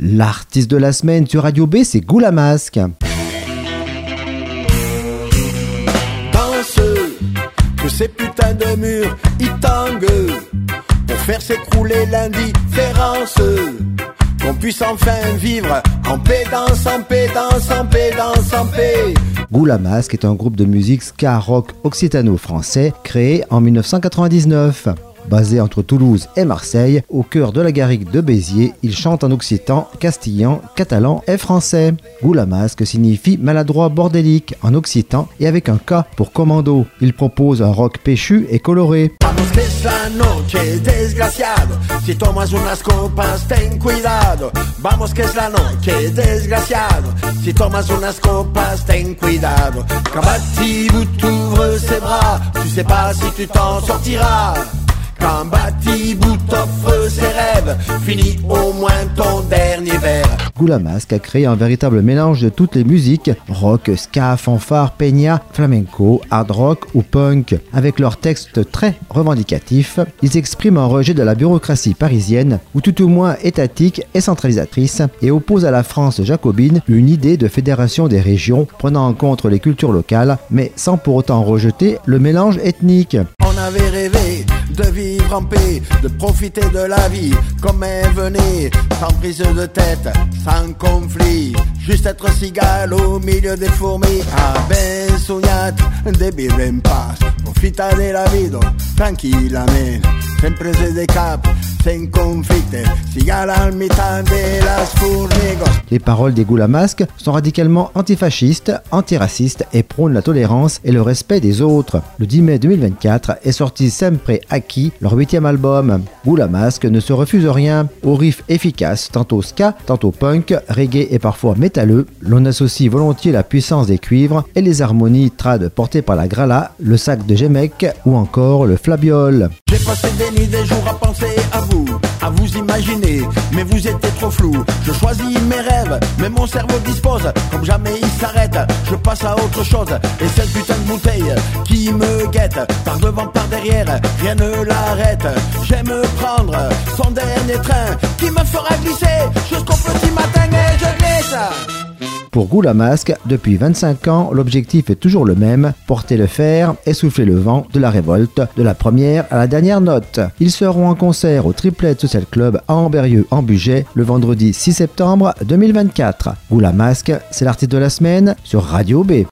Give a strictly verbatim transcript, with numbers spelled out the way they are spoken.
L'artiste de la semaine sur Radio B, c'est Gula Masque. Danse, que ces putains de murs, ils tanguent pour faire s'écrouler l'indifférence. Qu'on puisse enfin vivre en paix, danse, en paix, danse, en paix, danse, en paix. Gula Masque est un groupe de musique ska rock occitano-français créé en dix-neuf cent quatre-vingt-dix-neuf. Basé entre Toulouse et Marseille, au cœur de la garrigue de Béziers, il chante en occitan, castillan, catalan et français. Gula Masque signifie maladroit bordélique en occitan et avec un K pour commando. Il propose un rock péchu et coloré. Vamos que es la noche, desgraciado. Si tomas unas copas, ten cuidado. Vamos que es la noche, desgraciado. Si tomas unas copas, ten cuidado. Quand Batibout ouvre ses bras, tu sais pas si tu t'en sortiras. Quand Batibout t'offre ses rêves, finis au moins ton dernier verre. Gula Masque a créé un véritable mélange de toutes les musiques, rock, ska, fanfare, peña, flamenco, hard rock ou punk. Avec leurs textes très revendicatifs, ils expriment un rejet de la bureaucratie parisienne, ou tout au moins étatique et centralisatrice, et opposent à la France jacobine une idée de fédération des régions prenant en compte les cultures locales, mais sans pour autant rejeter le mélange ethnique. On avait rêvé de vivre en paix, de profiter de la vie comme elle venait, sans prise de tête, sans conflit, juste être cigale au milieu des fourmis. Ah ben sognat, de vivre en paz, profita de la vida, tranquillamente, sempre de cap, sin conflicte, cigale al mitad de las formigos. Les paroles des Gula Masque sont radicalement antifascistes, antiracistes et prônent la tolérance et le respect des autres. Le dix mai deux mille vingt-quatre est sorti Sempre Aki, leur huitième album. Gula Masque ne se refuse rien. Aux riffs efficaces, tantôt ska, tantôt punk, reggae et parfois métalleux, l'on associe volontiers la puissance des cuivres et les harmonies trad portées par la grala, le sac de Gemec ou encore le flabiol. J'ai passé des nuits, des jours à penser à vous, à vous imaginer, mais vous étiez trop flou. Je choisis mes rêves, mais mon cerveau dispose, comme jamais il s'arrête. Je passe à autre chose, et cette putain de bouteille qui me guette, par devant, par derrière, rien ne l'arrête. J'aime prendre son dernier train, qui me fera glisser jusqu'au petit matin et je glisse. Pour Gula Masque, depuis vingt-cinq ans, l'objectif est toujours le même, porter le fer et souffler le vent de la révolte, de la première à la dernière note. Ils seront en concert au Triplet Social Club à Ambérieu en Bugey le vendredi six septembre deux mille vingt-quatre. Gula Masque, c'est l'artiste de la semaine sur Radio B.